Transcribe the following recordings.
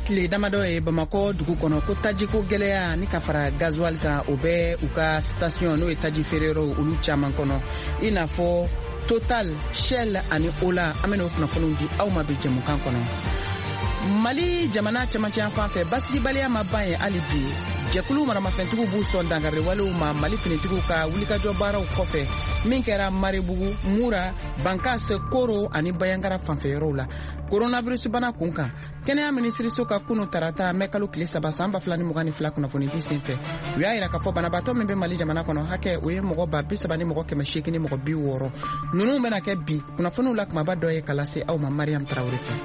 tile damadɔ ye Bamakɔ dugu kɔnɔ ko tajiko gɛlɛya ni ka fara gasoil kan o bɛ u ka station n'o ye taji feereyɔrɔw olu caman kɔnɔ i n'a fɔ Total, Shell ani Ola an bɛna o kunnafoniw di aw ma bi jɛmukan kɔnɔ. Mali jamana cɛmancɛ yan fan fɛ basigibaliya ma ban ye hali bi jɛkulu maramafɛntigiw b'u sɔn dankari walew ma Mali finitigiw ka wulikajɔ baaraw kɔfɛ min kɛra Marebugu, Mura, Bankas, Koro ani Bayankara fanfɛyɔrɔw la. Coronavirus bana kunkan kɛnɛya minisiriso ka kunu tarata mɛ kalo tile 3 san 2022 kunnafoni di senfɛ u y'a yira k'a fɔ banabaatɔ min bɛ Mali jamana kɔnɔ hakɛ o ye mɔgɔ 30 ni mɔgɔ 800 ni mɔgɔ 60 ninnu bɛna kɛ bi kunnafoniw la kumaba dɔ ye ka lase aw ma Mariam Traoré fɛ.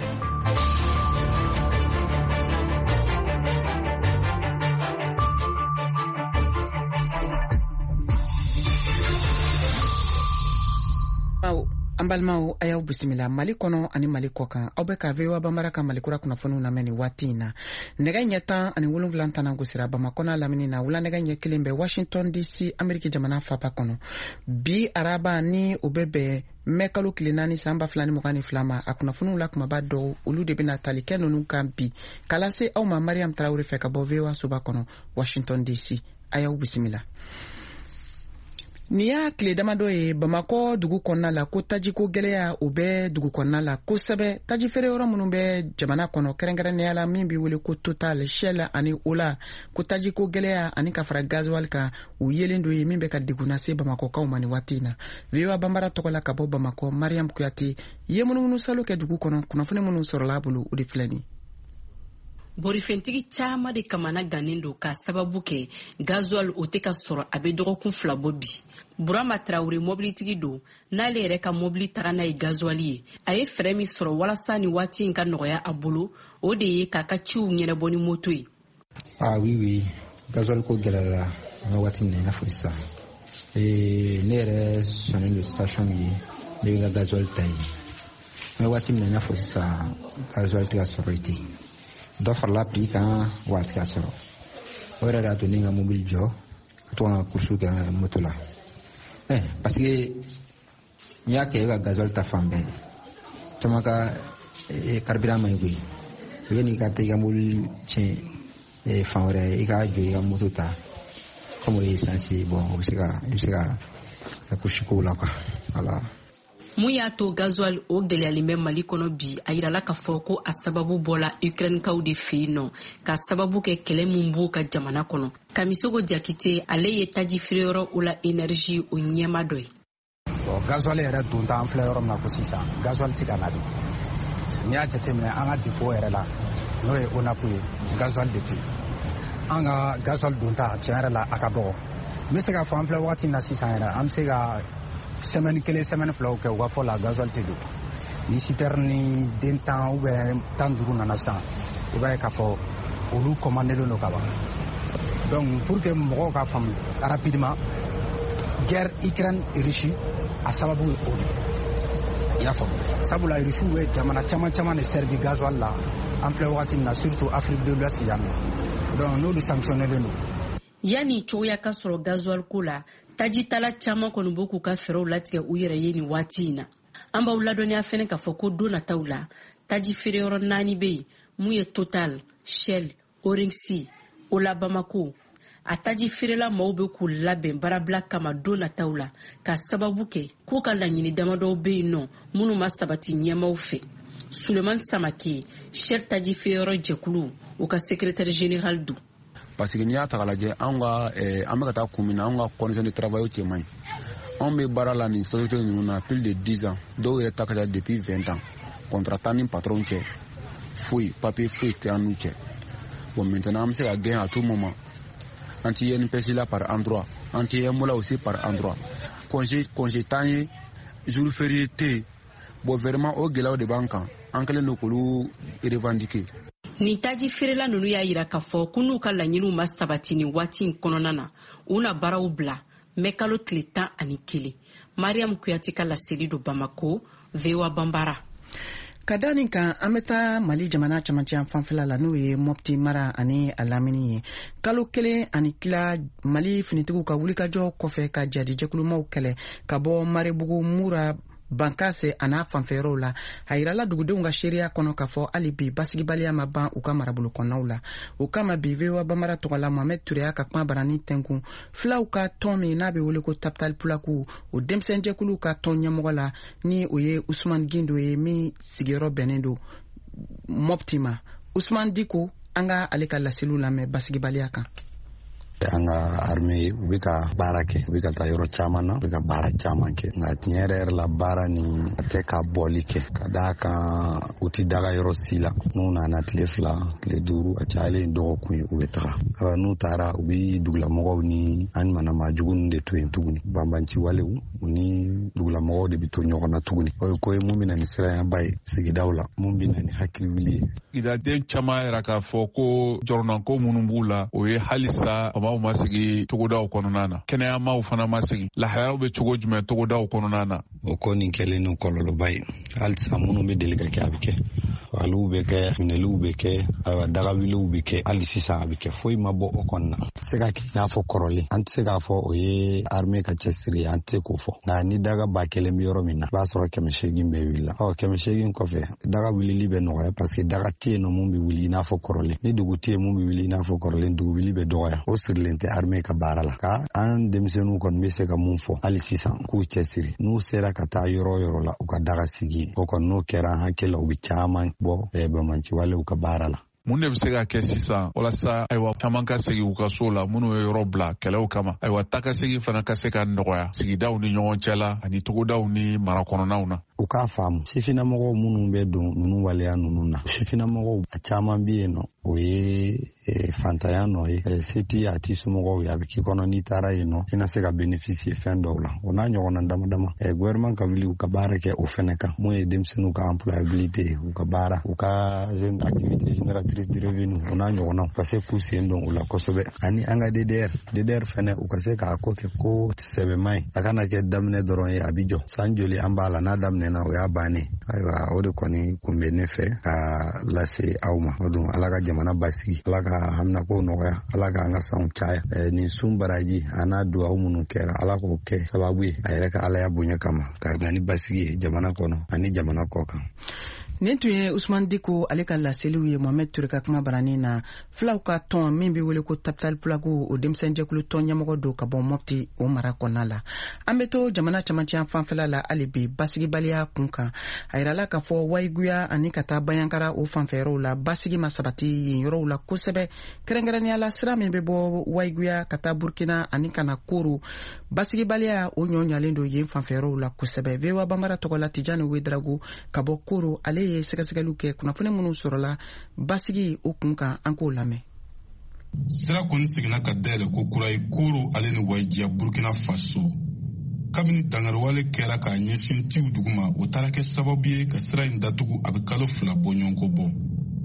An balimaw a y'aw bisimila Mali kɔnɔ ani Mali kɔkan aw bɛ ka VOA Bambara ka Malikura kunnafoniw lamɛn nin waati in na nɛgɛ ɲɛ 10 ani 7 tana gosira Bamakɔ n'a lamini na wula nɛgɛ ɲɛ 1 bɛ Washington DC Ameriki jamana faba kɔnɔ bi araba ni o bɛ bɛn mɛ kalo tile 4 san 2022 ma a kunnafoniw la kumaba dɔw olu de bɛna tali kɛ ninnu kan bi kala se aw ma Mariam Traoré fɛ ka bɔ VOA soba kɔnɔ Washington DC a y'aw bisimila. Ni y'a tile damadɔ ye Bamakɔ dugu kɔnɔna la ko tajiko gɛlɛya o bɛ dugu kɔnɔna la kosɛbɛ taji feereyɔrɔ minnu bɛ jamana kɔnɔ kɛrɛnkɛrɛnnenya la min bɛ wele ko Total, Shell ani Ola ko tajiko gɛlɛya ani ka fara gasoil kan u yelen dɔ ye min bɛ ka degun lase Bamakɔkaw ma nin waati in na VOA Bambara tɔgɔ la ka bɔ Bamakɔ Mariam Kuyate ye munumunu salo kɛ dugu kɔnɔ kunnafoni minnu sɔrɔla a bolo o de filɛ nin. Borifɛntigi caman de kamana gannen don ka sababu kɛ gasoil o tɛ ka sɔrɔ a bɛ dɔgɔkun 2 bɔ bi. Burama Traoré mobilitigi don n'ale yɛrɛ ka mobili taga n'a ye gasoil ye a ye fɛɛrɛ min sɔrɔ walasa ni waati in ka nɔgɔya a bolo o de ye k'a ka ciw ɲɛnabɔ ni moto ye. Oui gasoil ko gɛlɛyara an ka waati min na i n'a fɔ sisan ne yɛrɛ sɔnnen don station ye ne bɛ n ka gasoil ta yen an ka waati min na i n'a fɔ sisan gasoil tɛ ka sɔrɔ yen dɔ farala prix kan waati ka sɔrɔ o yɛrɛ de y'a to ne ka mobili jɔ ka to ka kursu kɛ moto la parce que n'i y'a kɛ i ka gasoil ta fan bɛɛ caman ka carburant man ɲi koyi o ye n'i ka taa i ka mobili tiɲɛ fan wɛrɛ i ka jɔ i ka moto ta comme o ye essence ye bon o bɛ se ka kursu kow la quoi voilà. Mun y'a to gasoil o gɛlɛyalen bɛ Mali kɔnɔ bi a yirala k'a fɔ ko a sababu bɔla Ukrainekaw de fɛ yen nɔ ka sababu kɛ kɛlɛ min b'u ka jamana kɔnɔ. Kamisogo Jakite ale ye taji feereyɔrɔ Ola Énergie o ɲɛma dɔ ye. Gasoil yɛrɛ donta an filɛ yɔrɔ min na ko sisan gasoil tɛ ka na de n'i y'a jateminɛ an ka dépôt yɛrɛ la n'o ye ONAP ye gasoil de tɛ an ka gasoil donta tiɲɛ yɛrɛ la a ka dɔgɔ n bɛ se k'a fɔ an filɛ wagati min na sisan yɛrɛ an bɛ se ka semaine 1 semaine 2 kɛ u ka fɔ la gasoil tɛ don ni citerne ni den 10 ou bien 15 nana sisan i b'a ye k'a fɔ olu commandelen don ka ban donc pour que mɔgɔw ka faamu rapidement guerre Ukraine-Russie a sababu ye o de i y'a faamu sabula Russiw ye jamana caman de servi gasoil la an filɛ wagati min na surtout Afrique de l'Ouest yan nɔ donc n'olu sanctionnelen don. Yani cogoya ka sɔrɔ gasoil ko la tajitala caman kɔni b'u k'u ka fɛɛrɛw latigɛ u yɛrɛ ye nin waati in na an b'aw ladɔnniya fɛnɛ k'a fɔ ko don nataw la taji feereyɔrɔ 4 bɛ yen mun ye Total, Shell, Oryx, Ola Bamako a taji feerela maaw bɛ k'u labɛn baarabila kama don nataw la ka sababu kɛ k'u ka laɲini damadɔw bɛ yen nɔ minnu ma sabati ɲɛmaw fɛ. Sulemani Samake Shell taji feereyɔrɔ jɛkulu u ka secrétaire général don. Parce que n'i y'a ta k'a lajɛ an bɛ ka taa kun min na an ka condition de travail cɛ man ɲi anw bɛ baara la nin société ninnu na plus de 10 ans dɔw yɛrɛ ta ka ca depuis 20 ans contrat t'an ni patron cɛ foyi papier foyi tɛ an n'u cɛ bon maintenant an bɛ se ka gagner à tout moment an tɛ INPS la par endroit an tɛ EMO la aussi par endroit congé t'an ye jour férié tɛ yen bon vraiment o gɛlɛyaw de b'an kan an kɛlen don k'olu revendiquer. Ni taji feerela ninnu y'a yira k'a fɔ ko n'u ka laɲiniw ma sabati ni waati in kɔnɔna na u na baaraw bila mɛ kalo tile 11 Mariam Kuyate ka laseli do Bamako VOA Bambara. Ka da nin kan an bɛ taa Mali jamana camancɛ fanfɛla la n'o ye Mopti mara ani a lamini ye kalo 1 ani tila Mali finitigiw ka wulikajɔ kɔfɛ ka jadi jɛkulumaw kɛlɛ ka bɔ Marebugu, Mura, bankase ana fanfɛyɔrɔw la a yirala dugudenw ka seereya kɔnɔ k'a fɔ hali bi basigibaliya ma ban u ka marabolo kɔnɔnaw la o kama bi VOA Bambara tɔgɔla Mohamed Ture y'a ka kuma barani tɛnkun filaw ka tɔn min n'a bɛ wele ko Tapital Pulaku o denmisɛnjɛkulu ka tɔn ɲɛmɔgɔ la ni o ye Usman Gindo ye min sigiyɔrɔ bɛnnen don Mopti ma. Usman Diko an ka ale ka laseliw lamɛn basigibaliya kan. An ka armée u bɛ ka baara kɛ u bɛ ka taa yɔrɔ caman na u bɛ ka baara caman kɛ nka tiɲɛ yɛrɛ la baara ni a tɛ ka bɔli kɛ ka d'a kan u ti daga yɔrɔ si la n'u nana tile 2 tile 5 a cayalen dɔgɔkun ye u bɛ taga n'u taara u bɛ dugulamɔgɔw ni an manamajugu ninnu de to yen tuguni banbanci walew u ni dugulamɔgɔw de bɛ to ɲɔgɔn na tuguni o ye ko ye mun bɛ na ni siranyaba ye sigidaw la mun bɛ na ni hakiliwuli ye. Sigidaden caman yɛrɛ k'a fɔ ko jɔrɔnanko minnu b'u la o ye halisa maaw ma sigi togodaw kɔnɔna na kɛnɛyamaw fana ma sigi laharaw bɛ cogo jumɛn togodaw kɔnɔna na. O ko nin kɛlen ni kɔlɔlɔba ye halisa minnu bɛ deli ka kɛ a bɛ kɛ fagaliw bɛ kɛ minɛliw bɛ kɛ dagawiliw bɛ kɛ hali sisan a bɛ kɛ foyi ma bɔ o kɔnɔna na. Se ka kɛ i n'a fɔ kɔrɔlen an tɛ se k'a fɔ o ye armée ka cɛsiri an tɛ se k'o fɔ nka ni daga 1000 bɛ yɔrɔ min na i b'a sɔrɔ 800 bɛɛ wulila 800 kɔfɛ daga wulili bɛ nɔgɔya parce que daga tɛ yen nɔ mun bɛ wuli i n'a fɔ kɔrɔlen ni dugu tɛ yen mun bɛ wuli i n'a fɔ kɔrɔlen dugu wuli bɛ dɔgɔya o sirilen tɛ armée ka baara la ka an denmisɛnninw kɔni bɛ se ka mun fɔ hali sisan k'u cɛsiri n'u sera ka taa yɔrɔ yɔrɔ la u ka daga sigi o kɔni n'o kɛra an hakili la u bɛ caman bɔ bamanciwalew ka baara la. Mun de bɛ se ka kɛ sisan walasa ayiwa caman ka segin u ka so la minnu ye yɔrɔ bila kɛlɛw kama ayiwa taa ka segin fana ka se ka nɔgɔya sigidaw ni ɲɔgɔn cɛ la ani togodaw ni marakɔnɔnaw na. U k'a faamu sifinnamɔgɔw minnu bɛ don ninnu waleya ninnu na sifinnamɔgɔw a caman bɛ yen nɔ o ye fantanya nɔ ye seti a ti somɔgɔw ye a bɛ k'i kɔnɔ n'i taara yen nɔ i na se ka bénéficier fɛn dɔw la o n'a ɲɔgɔnna dama dama gouvernement ka wuli u ka baara kɛ o fɛnɛ kan mun ye denmisɛnninw ka employabilité u ka baara u ka activité génératrice de revenu o n'a ɲɔgɔnnaw u ka se k'u sen don o la kosɛbɛ ani an ka DDR fɛnɛ u ka se k'a ko kɛ ko sɛbɛman ye a kana kɛ daminɛ dɔrɔn ye a bi jɔ san joli an b'a la n'a daminɛna o y'a bannen ayiwa o de kɔni kun bɛ ne fɛ ka lase aw ma o don ala ka jamana basigi ala ka haminako nɔgɔya ala ka an ka sanw caya nin sun baraji a n'a duwawu minnu kɛra ala k'o kɛ sababu ye a yɛrɛ ka alaya bonya kama ka na ni basigi ye jamana kɔnɔ ani jamana kɔ kan. Nin tun ye Usman Diko ale ka laseliw ye Mohamed Ture ka kuma barani na filaw ka tɔn min bɛ wele ko Tapital Pulaku o denmisɛnjɛkulu tɔn ɲɛmɔgɔ don ka bɔ Mopti o mara kɔnɔna la. An bɛ to jamana camancɛ fanfɛla la hali bi basigibaliya kun kan a yirala k'a fɔ wayiguya ani ka taa bayankara o fanfɛyɔrɔw la basigi ma sabati yen yɔrɔw la kosɛbɛ kɛrɛnkɛrɛnnenya la sira min bɛ bɔ wayiguya ka taa Burkina ani ka na Koro basigibaliya o ɲɔɲalen don yen fanfɛyɔrɔw la kosɛbɛ. VOA Bambara tɔgɔla Tijani Wedrago ka bɔ Koro ale ye sɛgɛsɛgɛliw kɛ kunnafoni minnu sɔrɔla basigi o kun kan an k'o lamɛn. Sira kɔni seginna ka dayɛlɛ ko kura ye Koro ale ni Wayijiya Burkina Faso kabini dangariwale kɛra k'a ɲɛsin tiw dugu ma o taara kɛ sababu ye ka sira in datugu a bɛ kalo 2 bɔ ɲɔgɔnko bɔ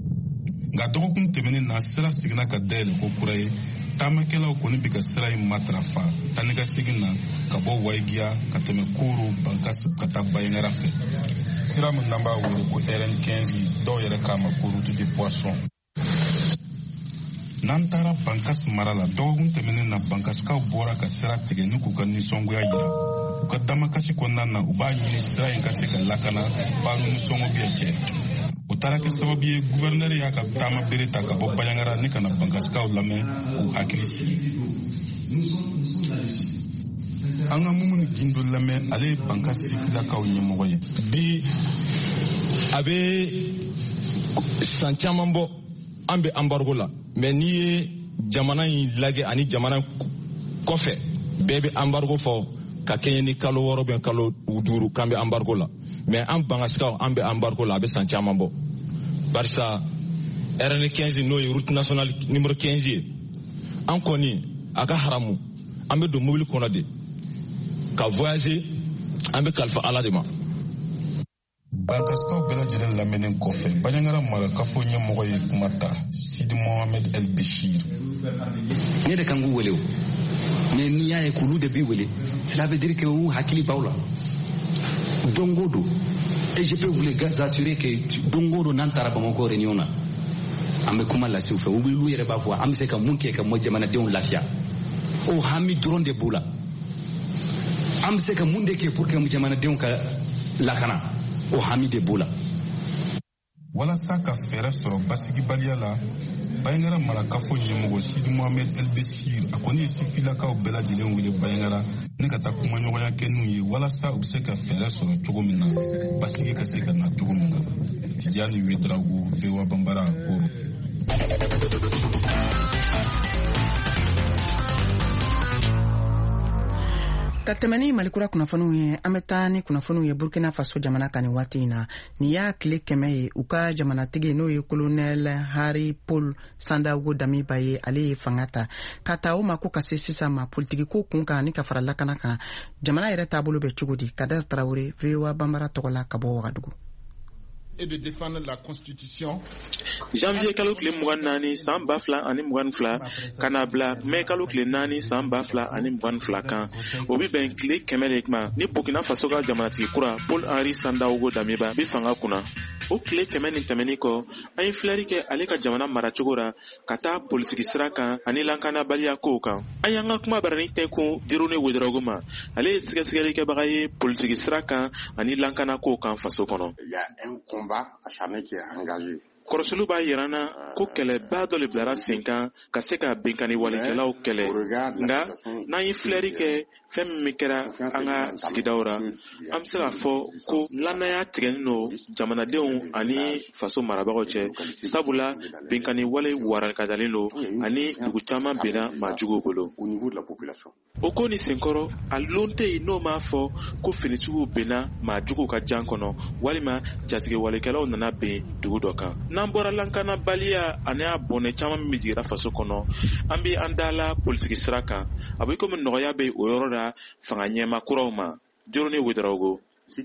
nka dɔgɔkun tɛmɛnen na sira seginna ka dayɛlɛ ko kura ye taamakɛlaw kɔni bɛ ka sira in matarafa tani ka segin na ka bɔ Wayigiya ka tɛmɛ Koro Bankasi ka taa Bayangara fɛ sira min n'an b'a wele ko RN15 dɔw yɛrɛ k'a ma ko route de poisson n'an taara Bankasi mara la dɔgɔkun tɛmɛnen na Bankasikaw bɔra ka sira tigɛ ni k'u ka nisɔngoya jira u ka damakasi kɔnɔna na u b'a ɲini sira in ka se ka lakana baro nisɔngɔ bɛ cɛ o taara kɛ sababu ye gouverneur y'a ka taama bere ta ka bɔ Bayangara ni ka na Bankasikaw lamɛn k'u hakili sigi an ka Mumuni Gindo lamɛn ale ye Bankasi filakaw ɲɛmɔgɔ ye bi a bɛ san caman bɔ an bɛ embargo la mais n'i ye jamana in lajɛ ani jamana kɔfɛ bɛɛ bɛ embargo fɔ ka kɛɲɛ ni kalo 6 bɛ kalo 5 k'an bɛ embargo la mais an Bankasikaw an bɛ embargo la a bɛ san caman bɔ barisa RN15 n'o ye route nationale numéro 15 ye an kɔni a ka haramu an bɛ don mobili kɔnɔ de ka voyager an bɛ kalifa ala de ma. Bankasikaw bɛɛ lajɛlen lamɛnnen kɔfɛ Bayangara marakafo ɲɛmɔgɔ ye kuma ta Sidi Mohamed El Beshir. Ne de kan k'u wele o mais n'i y'a ye k'olu de b'i wele cela veut dire que u hakili b'aw la don o don et je peux vous les assurer que don o don n'an taara Bamako réunion na an bɛ kuma lase u fɛ olu yɛrɛ b'a fɔ an bɛ se ka mun kɛ ka jamanadenw lafiya o hami dɔrɔn de b'u la an bɛ se ka mun de kɛ pour que jamanadenw ka lakana o hami de b'o la. walasa ka fɛɛrɛ sɔrɔ basigibaliya la Bayangara marakafo ɲɛmɔgɔ Sidi Mohamed El Beshir a kɔni ye sifilakaw bɛɛ lajɛlen wele Bayangara ne ka taa kumaɲɔgɔnya kɛ n'u ye walasa u bɛ se ka fɛɛrɛ sɔrɔ cogo min na basigi ka se ka na cogo min na. Tijani Wedraogo, VOA Bambara, Koro. Ka tɛmɛ ni Malikura kunnafoniw ye an bɛ taa ni kunnafoniw ye Burkina Faso jamana kan ni waati in na ni y'a tile 100 ye u ka jamanatigi n'o ye colonel Hari Paul Sandaogo Damiba ye ale ye fanga ta ka taa o ma ko ka se sisan ma politiki ko kun kan ni ka fara lakana kan jamana yɛrɛ taabolo bɛ cogo di Kader Traoré VOA Bambara tɔgɔ la ka bɔ Wagadugu. Et de défendre la constitution. Janvier kalo tile 24 san 2022 kana bila mai kalo tile 4 san 2022 kan o bi bɛn tile 100 de ma ni Burkina Faso ka jamanatigi kura Paul Henri Sandaogo Damiba bi fanga kunna o tile 100 ni tɛmɛni kɔ an ye filɛri kɛ ale ka jamana maracogo ra ka taa politiki sira kan ani lankanabaliya kow kan an y'an ka kuma barani tɛnkun Dirone Wedraogo ma ale ye sɛgɛsɛgɛlikɛbaga ye politiki sira kan ani lankana kow kan faso kɔnɔ. acharné qui est engagé. Kɔrɔsulu b'a yira na ko kɛlɛba dɔ le bilara sen kan ka se ka benkani walekɛlaw kɛlɛ nka n'an ye filɛri kɛ fɛn min kɛra an ka sigidaw ra an bɛ se k'a fɔ ko lannaya tigɛlen don jamanadenw ani faso marabagaw cɛ sabula benkani wale warakadalen don ani dugu caman benna maajuguw bolo o ko ni senkɔrɔ a lon tɛ yen n'o m'a fɔ ko finitigiw benna maajuguw ka jan kɔnɔ walima jatigɛ walekɛlaw nana ben dugu dɔ kan n'an bɔra lankanabaliya ani a bɔnɛ caman min jigira faso kɔnɔ an bɛ an dala politiki sira kan a bɛ komi nɔgɔya bɛ o yɔrɔ la fanga ɲɛma kuraw ma Dirone Wedraogo.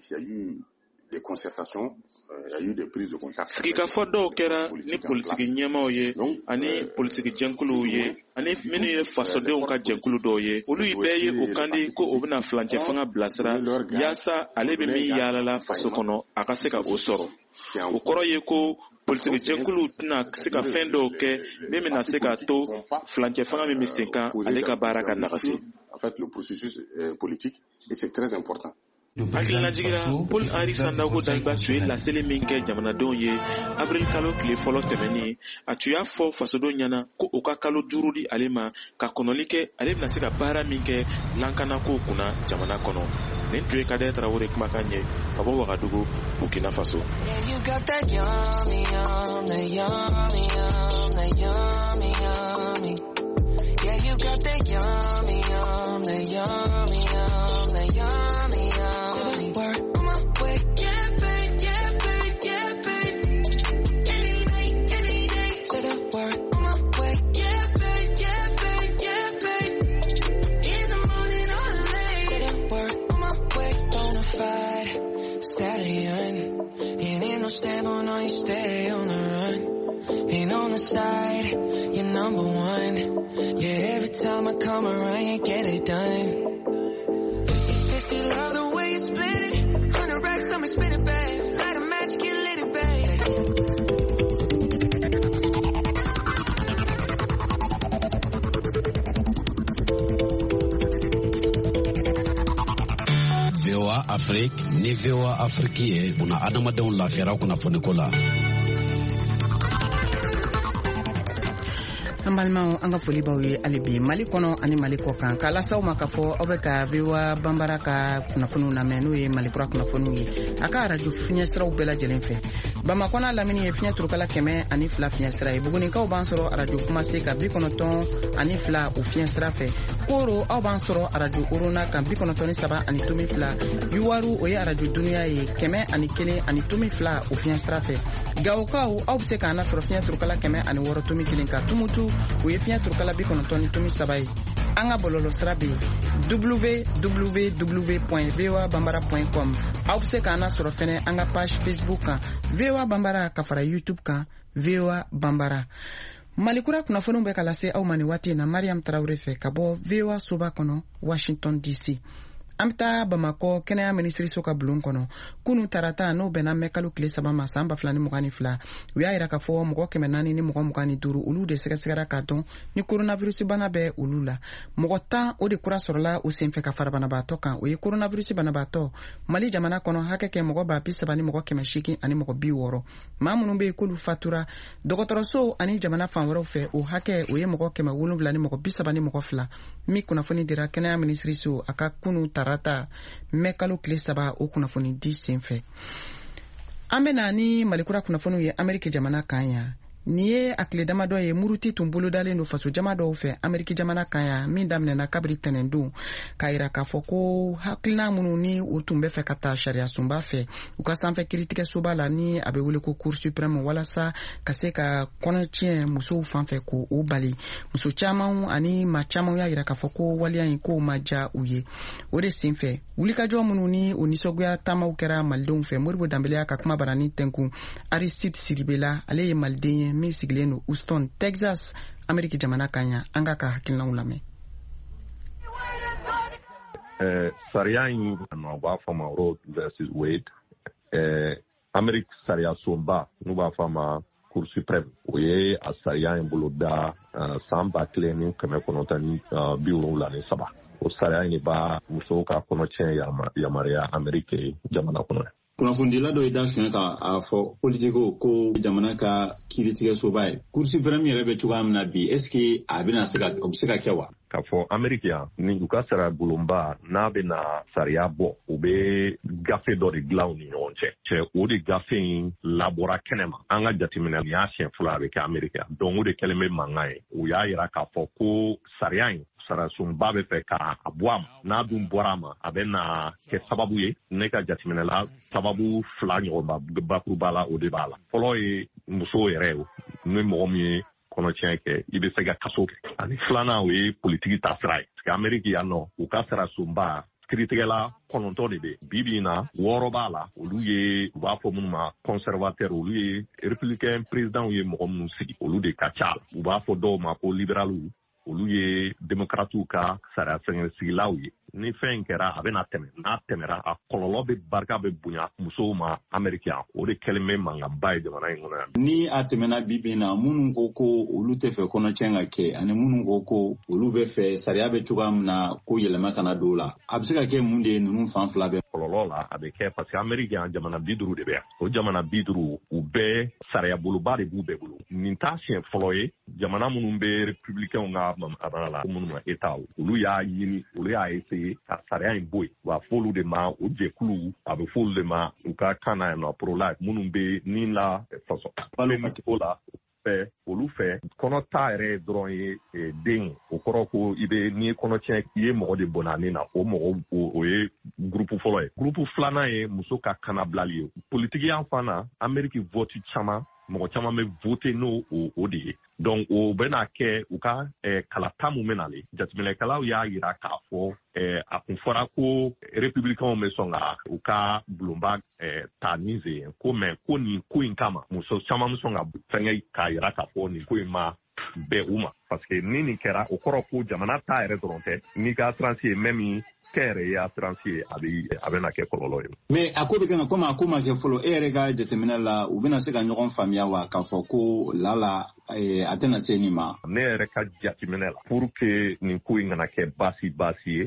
Sigikafɔ dɔw kɛra ni politiki ɲɛmaw ye ani politiki jɛnkuluw ye ani minnu ye fasodenw ka jɛnkulu dɔw ye olu bɛɛ ye o kandi ko o bɛna filancɛ fanga bilasira yaasa ale bɛ min yaalala faso kɔnɔ a ka se ka o sɔrɔ. O kɔrɔ ye ko politiki jɛnkulu tɛna se ka fɛn dɔw kɛ min bɛna se ka to filancɛ fanga min bɛ sen kan ale ka baara ka nagasi. En fait, le processus politique, et c'est très important. Hakilinajigira Paul Henri Sandaogo Damiba tun ye laseli min kɛ jamanadenw ye avril kalo tile fɔlɔ tɛmɛni a tun y'a fɔ fasodenw ɲɛna ko o ka kalo 5 di ale ma ka kɔnɔli kɛ ale bɛna se ka baara min kɛ lankanako kunna jamana kɔnɔ. Nin tun ye Kader Traoré kumakan ye ka bɔ Wagadugu, Burkina Faso. Stay on the run, ain't on the side, you're number one. Yeah, every time I come around, you get it done. 50-50, love the way you split it. 100 racks on me, spin it back. Light a match, get lit it back. VOA Afrique ni VOA Afrique ye buna adamadenw lafiyara kunnafoni ko la. An balimaw an ka foli b'aw ye hali bi Mali kɔnɔ ani Mali kɔ kan k'a lase aw ma k'a fɔ aw bɛ ka VOA Bambara ka kunnafoniw lamɛn n'o ye Malikura kunnafoniw ye a ka arajo fiɲɛsiraw bɛɛ lajɛlen fɛ. Bamakɔ n'a lamini ye fiɲɛ turukala 102 fiɲɛsira ye Bugunikaw b'an sɔrɔ arajo Kumase ka 92 o fiɲɛsira fɛ. Koro aw b'an sɔrɔ arajo Orona kan 93.2 Yuwaru o ye arajo Dunuya ye 101.2 o fiɲɛsira fɛ. Gawokaw aw bɛ se k'an lasɔrɔ fiɲɛ turukala 106.1 ka Tumutu o ye fiɲɛ turukala 93.3 ye. An ka bɔlɔlɔ sira bɛ www.voabambara.com aw bɛ se k'an lasɔrɔ fɛnɛ an ka page Facebook kan VOA Bambara ka fara YouTube kan VOA Bambara. Malikura kunnafoniw bɛ ka lase aw ma ni waati in na Mariam Traoré fɛ ka bɔ VOA soba kɔnɔ Washington DC. an bɛ taa Bamakɔ kɛnɛya minisiriso ka bulon kɔnɔ kunu tarata n'o bɛnna mɛ kalo tile 3 ma san 2022 u y'a yira k'a fɔ mɔgɔ 400 ni mɔgɔ 25 olu de sɛgɛsɛgɛra k'a dɔn ni coronavirus bana bɛ olu la. Mɔgɔ 10 o de kura sɔrɔla o senfɛ ka fara banabaatɔ kan. O ye coronavirus banabaatɔ Mali jamana kɔnɔ hakɛ kɛ mɔgɔ 30 ni mɔgɔ 800 ani mɔgɔ 60. Maa minnu bɛ k'olu fatura dɔgɔtɔrɔso ani jamana fan wɛrɛw fɛ o hakɛ o ye mɔgɔ 700 ni mɔgɔ 30 ni mɔgɔ 2 min kunnafoni dira kɛnɛya minisiriso a ka kunu tarata mɛ kalo tile 3 o kunnafoni di senfɛ. An bɛna ni Malikura kunnafoniw ye Ameriki jamana kan yan. Ni ye a tile damadɔ ye muruti tun bolodalen do faso jama dɔw fɛ Ameriki jamana kan yan min daminɛna kabiri tɛnɛndon k'a yira k'a fɔ ko hakilina minnu ni o tun bɛ fɛ ka taa sariya sunba fɛ u ka sanfɛ kiiritigɛsoba la ni a bɛ wele ko Cour suprême walasa ka se ka kɔnɔtiɲɛ musow fan fɛ ko o bali. Muso caman ani maa caman y'a yira k'a fɔ ko waliya in ko ma ja u ye. O de senfɛ wulikajɔ minnu ni o nisɔgoya taamaw kɛra malidenw fɛ. Moribo Danbele ka kuma barani tɛnku Aristide Siribela ale ye maliden ye min sigilen do Houston, Texas, Ameriki jamana kan yan an ka hakilinaw lamɛn. Sariya in u b'a fɔ ma Roe versus Wade Ameriki sariya sonba n'u b'a fɔ ma Cour suprême o ye a sariya in bolo da san 1973 o sariya in b'a musow ka kɔnɔtiɲɛ yamaruya Ameriki jamana kɔnɔ. Kunnafondila dɔ ye da sɛnɛ k'a fɔ politiko ko jamana ka kiiritigɛsoba ye Cour suprême yɛrɛ bɛ cogoya min na bi est ce que a bɛna se ka kɛ wa? K'a fɔ Ameriki yan ni u ka sariya bulonba n'a bɛna sariya bɔ u bɛ gafe dɔ de dilan u ni ɲɔgɔn cɛ o de gafe in labɔra kɛnɛma an ka jateminɛ nin y'a siɲɛ fɔlɔ a bɛ kɛ Ameriki yan donc o de kɛlen bɛ mankan ye u y'a yira k'a fɔ ko sariya in sarasunba bɛ fɛ k'a bɔ a ma n'a dun bɔra a ma a bɛ na kɛ sababu ye ne ka jateminɛ la sababu 2 ɲɔgɔn bakuruba la o de b'a la. Fɔlɔ ye muso yɛrɛ ni mɔgɔ min ye kɔnɔtiɲɛ kɛ i bɛ se ka kaso kɛ ani 2nan o ye politiki taasira ye parce que Ameriki yan nɔ u ka sarasunba kiiritigɛla 9 de bɛ bi na 6 b'a la olu ye u b'a fɔ minnu ma conservateur olu ye républicain président ye mɔgɔ minnu sigi olu de ka ca u b'a fɔ dɔw ma ko libéralu olu ye démocrates ka sariya sɛngɛsigilaw ye. Ni fɛn in kɛra a bɛna tɛmɛ n'a tɛmɛra a kɔlɔlɔ bɛ barika bɛ bonya musow ma Ameriki yan o de kɛlen bɛ mankanba ye jamana in kɔnɔ yan. Ni a tɛmɛna bi na minnu ko ko olu tɛ fɛ kɔnɔtiɲɛ ka kɛ ani minnu ko olu bɛ fɛ sariya bɛ cogoya min na ko yɛlɛma kana don la a bɛ se ka kɛ mun de ye ninnu fan fila bɛ kɔlɔlɔ la a bɛ kɛ parce que Ameriki yan jamana 50 de bɛ yan o jamana 50 u bɛɛ sariya boloba de b'u bɛɛ bolo nin t'a siɲɛ fɔlɔ ye jamana minnu bɛ républicains ka abana la minnu ma État olu y'a ɲini olu y'a essayer ka sariya in bɔ yen wa f'olu de ma o jɛkulu a bɛ f'olu de ma u ka kan na yan nɔ pro-life minnu bɛ ni la faso o la fɛ olu fɛ kɔnɔ ta yɛrɛ dɔrɔn ye den o kɔrɔ ko i bɛ n'i ye kɔnɔtiɲɛ i ye mɔgɔ de bɔnna ne na o mɔgɔ o ye groupe fɔlɔ ye groupe 2nan ye muso ka kana bilali ye politiki yan fan na Ameriki vote caman mɔgɔ caman bɛ vote n'o o de ye donc o bɛna kɛ u ka kalata mun bɛ nale jateminɛkɛlaw y'a yira k'a fɔ a kun fɔra ko républicains bɛ sɔn ka u ka bulonba ta ni ze ko mais ko nin ko in kama muso caman bɛ sɔn ka fɛngɛ k'a yira k'a fɔ nin ko in ma bɛn u ma parce que ni nin kɛra o kɔrɔ ko jamana ta yɛrɛ dɔrɔn tɛ n'i ka assurance ye même kɛrɛ ye assurance ye a bɛna kɛ kɔlɔlɔ ye. Mais a ko bɛ kɛ komi a ko ma kɛ fɔlɔ e yɛrɛ ka jateminɛ la u bɛna se ka ɲɔgɔn faamuya wa k'a fɔ ko lala a tɛna se nin ma. Ne yɛrɛ ka jateminɛ la pour que nin ko in kana kɛ baasi ye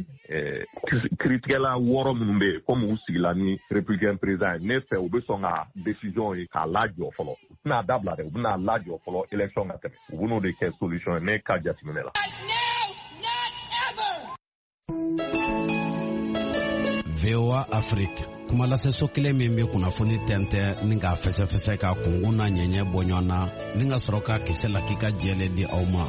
kiiritigɛla 6 minnu bɛ yen komi u sigila ni républicain président ye ne fɛ u bɛ sɔn ka décision ye k'a lajɔ fɔlɔ u tɛna dabila dɛ u bɛna lajɔ fɔlɔ élection ka tɛmɛ u bɛn'o de kɛ solution ye ne ka jateminɛ la. VOA Afrique kuma laseso kelen min bɛ kunnafoni tɛntɛ ni k'a fɛsɛfɛsɛ ka kungun n'a ɲɛɲɛ bɔ ɲɔgɔn na ni ka sɔrɔ ka kisɛ la k'i ka jɛlɛ di aw ma.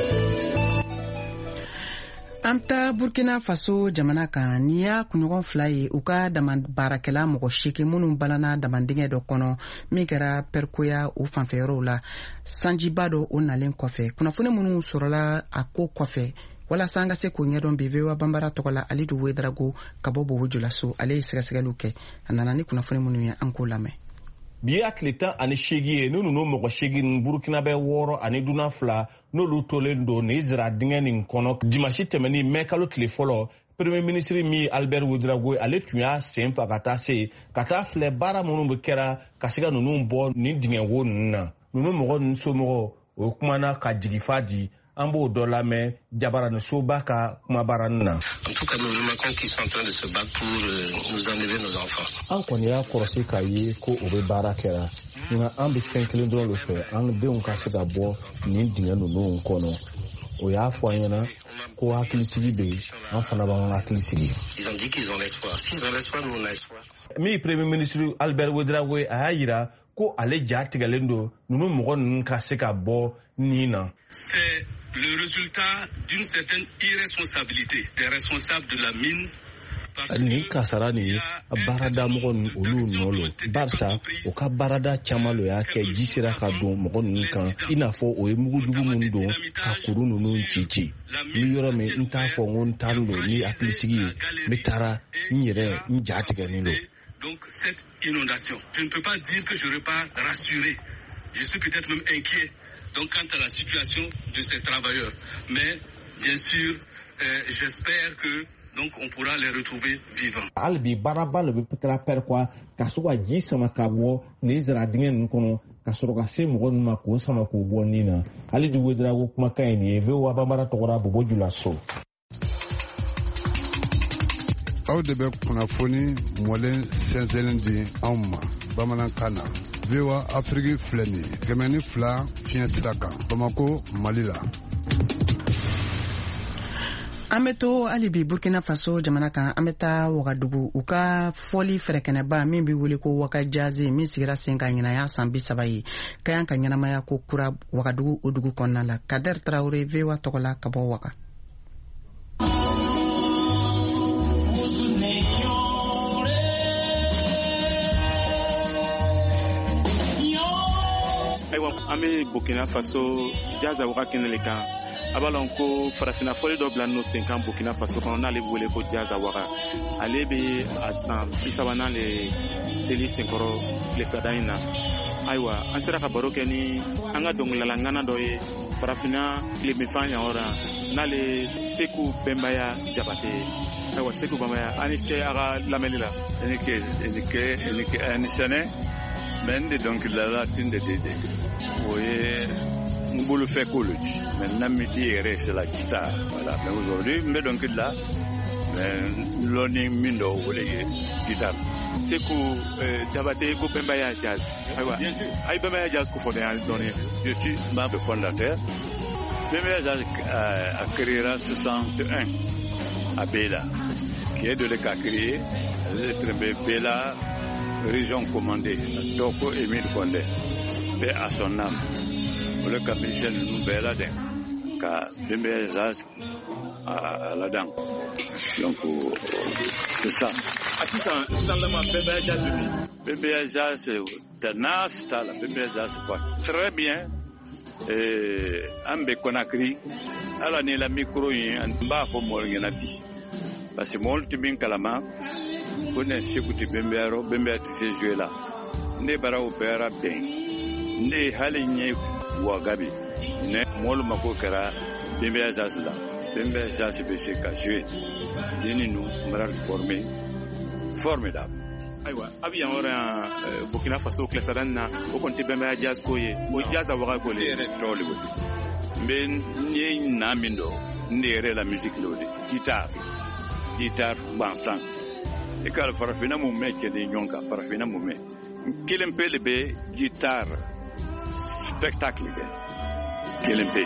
An ta Burkina Faso jamana kan n'i y'a kunɲɔgɔn 2 ye u ka baarakɛla mɔgɔ 8 minnu balana damandingɛ dɔ kɔnɔ min kɛra Perkoya o fanfɛyɔrɔw la sanjiba dɔ o nalen kɔfɛ kunnafoni minnu sɔrɔla a ko kɔfɛ walasa an ka se k'o ɲɛdɔn bi VOA Bambara tɔgɔ la Alidu Wedrago ka bɔ Bobojulaso ale ye sɛgɛsɛgɛliw kɛ a nana ni kunnafoni minnu ye an k'o lamɛn. Bi ya tile 18 ye n'olu mɔgɔ 8 Burkina bɛ 6 ani Duna 2 n'olu tolen don ni zira dingɛ nin kɔnɔ dimanche tɛmɛni mɛ kalo tile fɔlɔ premier ministre mi Albert Ouedraogo ale tun y'a sen fa ka taa filɛ baara minnu bɛ kɛra ka se ka ninnu bɔ nin dingɛnko ninnu na ninnu mɔgɔ ninnu somɔgɔ o kumana ka jigifa di an b'o dɔ lamɛn Jabara ni Soba ka kumabara nin na. En tout cas, nous remarquons qu'ils sont en train de se battre pour nous enlever nos enfants. An kɔni y'a kɔrɔsi k'a ye ko o bɛ baara kɛra nka an bɛ fɛn kelen dɔrɔn de fɛ an denw ka se ka bɔ nin dingɛ ninnu kɔnɔ o y'a fɔ an ɲɛna ko hakilisigi bɛ yen an fana b'an hakili sigi. Ils ont dit qu'ils ont l'espoir. S'ils ont l'espoir, nous on a espoir. Mi premier ministre Albert Ouedraogo a y'a jira ko ale ja tigɛlen don ninnu mɔgɔ ninnu ka se ka bɔ nin na. C'est le résultat d'une certaine irresponsabilité des responsables de la mine. Ni kasara ni baarada mɔgɔ ninnu olu nɔ lo barisa o ka baarada caman lo y'a kɛ ji sera ka don mɔgɔ ninnu kan i n'a fɔ o ye mugujugu minnu don ka kuru ninnu ci ni yɔrɔ min n t'a fɔ n ko n t'an don ni hakilisigi ye n bɛ taara n yɛrɛ n ja tigɛlen don. Donc cette inondation, je ne peux pas dire que je repars rassuré. Je suis peut-être même inquiet. Donc quant à la situation de ces travailleurs, mais bien sûr, j'espère que donc on pourra les retrouver vivants. Albi baraba le peut-être faire quoi ka so ka ji sama ka bɔ ni zara dingɛ ninnu kɔnɔ ka sɔrɔ ka se mɔgɔ ninnu ma k'o sama k'o bɔ nin na hali du Ouedraogo kumakan ye nin ye VOA Bambara tɔgɔra Bobo Julaso. Aw de bɛ kunnafoni mɔlen sɛnsɛnlen di anw ma bamanankan na. VOA Afrique filɛ nin ye 102 fiɲɛ sira kan Bamako Mali la. An bɛ to hali bi Burkina Faso jamana kan an bɛ taa Wagadugu u ka fɔli fɛrɛkɛnɛba min bɛ wele ko Wakajaze min sigira sen kan ɲinan y'a san 30 ye ka yan ka ɲɛnamaya ko kura Wagadugu o dugu kɔnɔna la. Kader Traoré VOA tɔgɔ la ka bɔ Waga. An bɛ Burkina Faso jaza waga kɛnɛ le kan a b'a lɔn ko farafina fɔli dɔ bila n'o sen kan Burkina Faso kɔnɔ n'ale bɛ wele ko jaza waga ale bɛ a san 30 le seli senkɔrɔ tile filada in na. Ayiwa an sera ka baro kɛ ni an ka dɔnkilidala ŋana dɔ ye farafina tilemifan ɲanyɔrɔ n'ale Seku Bɛnbaya Jabate. Ayiwa Seku Bɛnbaya a ni ce a ka lamɛnni la. Ni sɛnɛ mais n de dɔnkilidala tin de dede o ye n bolo fɛ k'olu di maintenant métier yɛrɛ c'est la guitare voilà mais aujourd'hui n bɛ dɔnkilida mais lɔni min dɔ o de ye guitare. Seku Jabate ko Bɛnbaya Jazz. Ayiwa a ye Bɛnbaya Jazz ko fɔ dɔɔni. Je suis membre fondateur. Bɛnbaya Jazz a créé en 61 à Bela qui est de le cas créé Bela région commandée, Doko Émile Condé, paix à son âme. Pour le cas Michel Noubela, car Bɛnbaya Jazz à la dame. Donc, c'est ça. Bɛnbaya Jazz, Bɛnbaya Jazz, très bien. Ambe Conakry, alors ni la micro, en bas pour mourir parce que mon ultime calama. Kone sekuti Bɛnbaya ti se jouer là ne bara opéra ben ne hali nye Wagabi ne molu mako kɛra Bɛnbaya Jazz la Bɛnbaya Jazz bɛ se ka jouer deni nu mara formidable. Ayiwa a bɛ yan yɔrɔ Burkina Faso tilefɛla na o kɔni tɛ Bɛnbaya Jazz ko ye o jazz waga ko le yɛrɛ tɔw le ko n bɛ n ye na min dɔn n de yɛrɛ la musique le de guitare bansan et que le farafina moumé qui est des nyonka farafina moumé kelen pe le be guitare spectacle kelen pe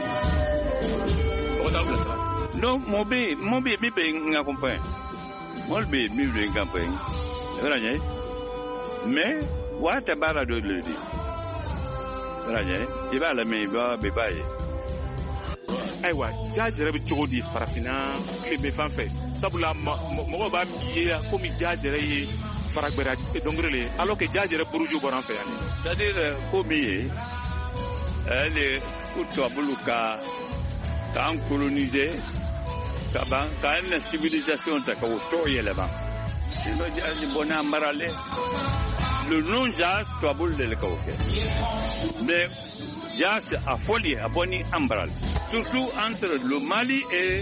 non mon be mi be ngacompanhe mon be mi be ngacompanhe vera nyai mais wa ta bara do le di vera nyai e ba la me ba be baye. Ayiwa jazz yɛrɛ bɛ cogo di farafina tilebe fan fɛ sabula mɔgɔw b'a ye komi jazz yɛrɛ ye faragbɛra dɔnkili le alors que jazz yɛrɛ buruju bɔra an fɛ yan. c'est-à-dire komi ye ale ko tubabulu k'an coloniser k'an civilisation ta ka o tɔ yɛlɛma sinon jazz bɔnna marale le nom jazz tubabulu de le ka o kɛ mais jazz a fɔli a bɔni an barale. surtout entre le Mali et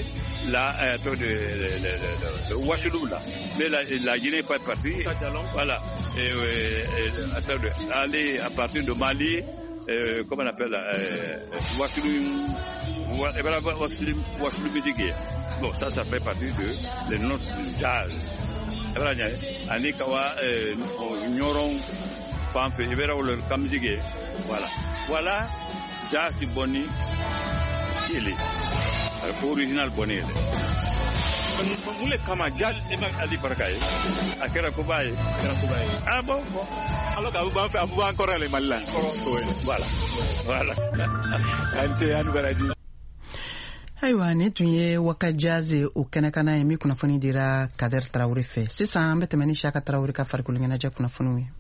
le Ouachlou là. Mais la Guinée n'est pas partie. Voilà. Attendez, aller à partir de Mali, comment on appelle Ouachlou Midigue. Bon, ça fait partie de notre jazz. Anikawa, Nyoron, Fanfe, Ibera ou le Kamdigue. Voilà, jazz Boni, il est. Original Boni. On voulait comme un jazz et Ali Parakaye. À Kerakobaye. Ah bon. Alors qu'Abouba fait encore les malins. Voilà. Ayiwa ni tun ye waka jaze o kɛnɛkana ye min kunnafoni dira Kader Tarawele fɛ. Sisan an bɛ tɛmɛ ni Saka Tarawele ka farikolo ɲɛnajɛ kunnafoniw ye.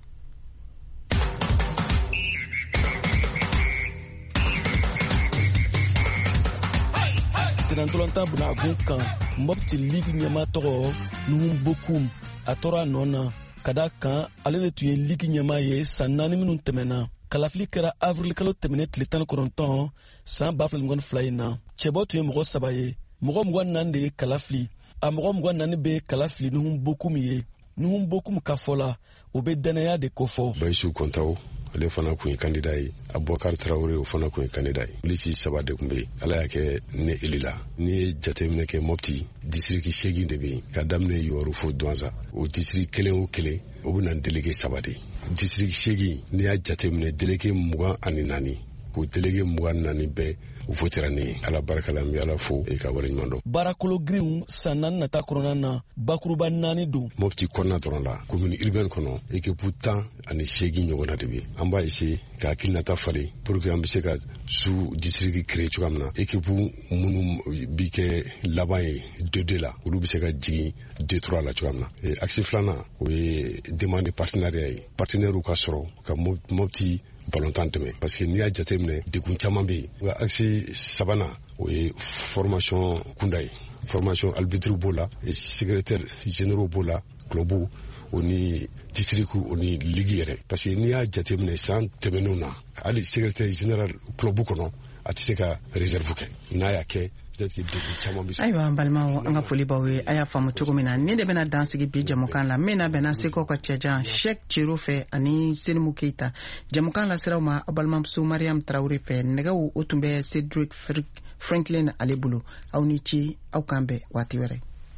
Senantolanta Bunagun kan Mopti Ligue ɲɛma tɔgɔ Nuhun Bokum a tora a nɔ na ka da kan ale de tun ye Ligue ɲɛma ye san 4 minnu tɛmɛna. Kalafili kɛra avril kalo tɛmɛnen tile 19 san 2022 in na. Cɛbɔ tun ye mɔgɔ 3 ye. Mɔgɔ 24 de ye kalafili. A mɔgɔ 24 bɛ kalafili Nuhun Bokum ye. Nuhun Bokum ka fɔ la o bɛ dɛnɛya de ko fɔ. Bayisu Kontaw ale fana kun ye candidat ye. Abubakar Traoré o fana kun ye candidat ye. Lisi 3 de kun bɛ yen. Ala y'a kɛ ne élu la. Ni ye jateminɛ kɛ Mopti district 8 de bɛ yen. Ka daminɛ Yoru fo Douanza. O district kelen o kelen o bɛ na délégué 3 de. District 8 ni y'a jateminɛ délégué 24 ko délégué 24 bɛɛ u votera ni Ala barika la, an bɛ Ala fo e ka wale ɲuman dɔn. Baarakolo girinw san 4 nata kɔnɔna na bakuruba 4 don. Mopti kɔnɔna dɔrɔn la commune urbaine kɔnɔ équipe 18 ɲɔgɔnna de bɛ yen. An b'a essayer ka hakilinata falen pour que an bɛ se ka sous district créer cogoya min na équipe minnu bi kɛ laban ye 2-2 la olu bɛ se ka jigin 2-3 la cogoya min na. Axe filanan o ye demande partenariat ye. Partenaires ka sɔrɔ ka Mopti balontan dɛmɛ parce que n'i y'a jateminɛ degun caman bɛ yen. Nka axe sabanan o ye formation kunda ye. Formation arbitre b'o la, secrétaire généraux b'o la, club o ni district o ni ligue yɛrɛ. Parce que n'i y'a jateminɛ san tɛmɛnenw na hali secrétaire général club kɔnɔ a tɛ se ka réserve kɛ. N'a y'a kɛ ayiwa an balimaw an ka foli b'aw ye a y'a faamu cogo min na ne de bɛna dan sigi bi jamukan la min na bɛnna seko ka cɛjan Sheikh Ciro fɛ ani Senimu Keita. Jamukan la siraw ma a balimamuso Mariam Traoré fɛ nɛgɛw o tun bɛ Cedric Franklin ale bolo. Aw ni ci aw kan bɛn waati wɛrɛ.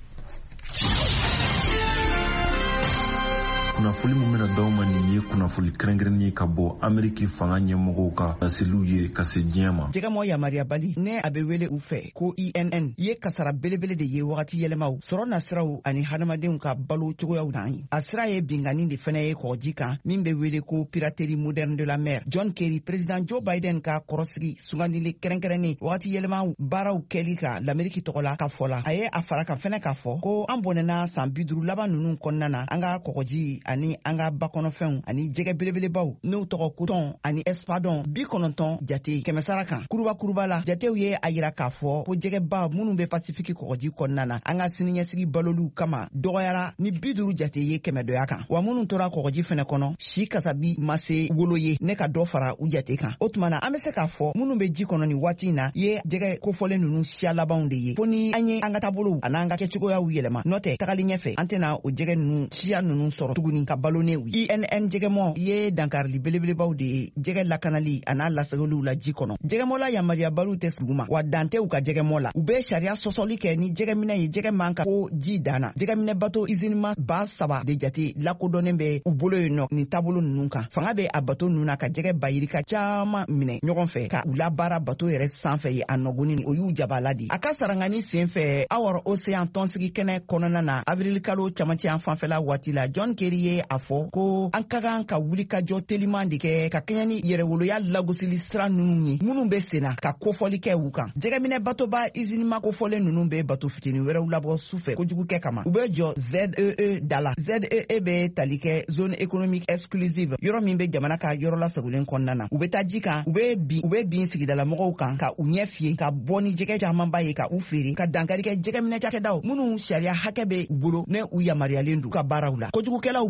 kunnafoni min bɛna d'aw ma nin ye kunnafoni kɛrɛnkɛrɛnnen ye ka bɔ Ameriki fanga ɲɛmɔgɔw ka laseliw ye ka se diɲɛ ma. Jɛgɛmɔ yamaruyabali ne a bɛ wele u fɛ ko INN ye kasara belebele de ye wagati yɛlɛmaw sɔrɔ nasiraw ani hadamadenw ka balo cogoyaw dan ye. A sira ye bingani de fana ye kɔgɔji kan min bɛ wele ko piraterie moderne de la mer. John Kerry président Joe Biden ka kɔrɔsigi sugandili kɛrɛnkɛrɛnnen wagati yɛlɛmaw baaraw kɛli ka l'Amérique tɔgɔla ka fɔ la. A ye a fara kan fɛnɛ k'a fɔ ko an bɔnɛna san 50 laban ninnu kɔnɔna na an ka kɔgɔji ani an ka bakɔnɔfɛnw ani jɛgɛ belebelebaw n'u tɔgɔ coton ani espadon 90 jate kɛmɛsara kan. Kuruba la jatew ye a yira k'a fɔ ko jɛgɛba minnu bɛ Pacifique kɔgɔji kɔnɔna na an ka siniɲɛsigi balolu kama dɔgɔyara ni 50 jate ye 100 kan. Wa minnu tora kɔgɔji fɛnɛ kɔnɔ si kasabi ma se wolo ye ne ka dɔ fara u jate kan. O tuma na an bɛ se k'a fɔ minnu bɛ ji kɔnɔ ni waati in na ye jɛgɛ kofɔlen ninnu siya labanw de ye. Fo ni an ye an ka taabolow an'an ka kɛcogoyaw yɛlɛma n'o tɛ tagali ɲɛfɛ an tɛna o jɛgɛ ninnu siya ninnu sɔrɔ tuguni ka balo ne wi. INN jɛgɛmɔ ye dankarili belebelebaw de ye jɛgɛ lakanali a n'a lasagoliw la ji kɔnɔ. Jɛgɛmɔla yamaruyabaliw tɛ sigi u ma wa dan tɛ u ka jɛgɛmɔ la. U bɛ sariya sɔsɔli kɛ ni jɛgɛminɛ ye jɛgɛ man kan ko ji danna. Jɛgɛminɛ bato izinima 3,000 de jate lakodɔnnen bɛ u bolo yen nɔ nin taabolo ninnu kan. Fanga bɛ a bato ninnu na ka jɛgɛ bayirika caman minɛ ɲɔgɔn fɛ ka u labaara bato yɛrɛ sanfɛ ye a nɔgɔnin o y'u jabala di. A ka sarangani sen fɛ Award Océan tɔnsigi kɛnɛ kɔnɔna na avril kalo camancɛ an fanfɛla waati la John Kerry ye a fɔ ko an ka kan ka wuli ka jɔ teliman de kɛ ka kɛɲɛ ni yɛrɛwoloya lagosili sira ninnu ye minnu bɛ senna ka kofɔli kɛ u kan. Jɛgɛminɛ batoba izinima kofɔlen ninnu bɛ bato fitini wɛrɛw labɔ sufɛ kojugukɛ kama. U bɛ jɔ ZEE da la. ZEE bɛ tali kɛ zone économique exclusive yɔrɔ min bɛ jamana ka yɔrɔ lasagolen kɔnɔna na. U bɛ taa ji kan u bɛ bin sigidalamɔgɔw kan ka u ɲɛ fiyɛ ka bɔ ni jɛgɛ camanba ye ka u feere ka dankari kɛ jɛgɛminɛ cakɛdaw minnu sariya hakɛ bɛ u bolo ne u yamaruyalen don ka baaraw la. Kojugukɛlaw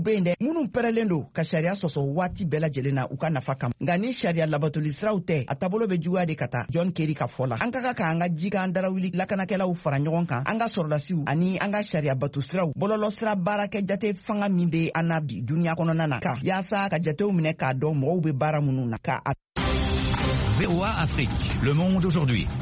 be yen dɛ minnu pɛrɛlen don ka sariya sɔsɔ waati bɛɛ lajɛlen na u ka nafa kama nka ni sariya labatoli siraw tɛ a taabolo bɛ juguya de ka taa John Kerry ka fɔ la an ka kan an ka jikan darawuli lakanakɛlaw fara ɲɔgɔn kan an ka sɔrɔdasiw ani an ka sariya bato siraw bɔlɔlɔ sira baarakɛ jate fanga min bɛ an na bi duniya kɔnɔna na ka yaasa ka jatew minɛ k'a dɔn mɔgɔw bɛ baara minnu na ka VOA Afrique, le monde aujourd'hui.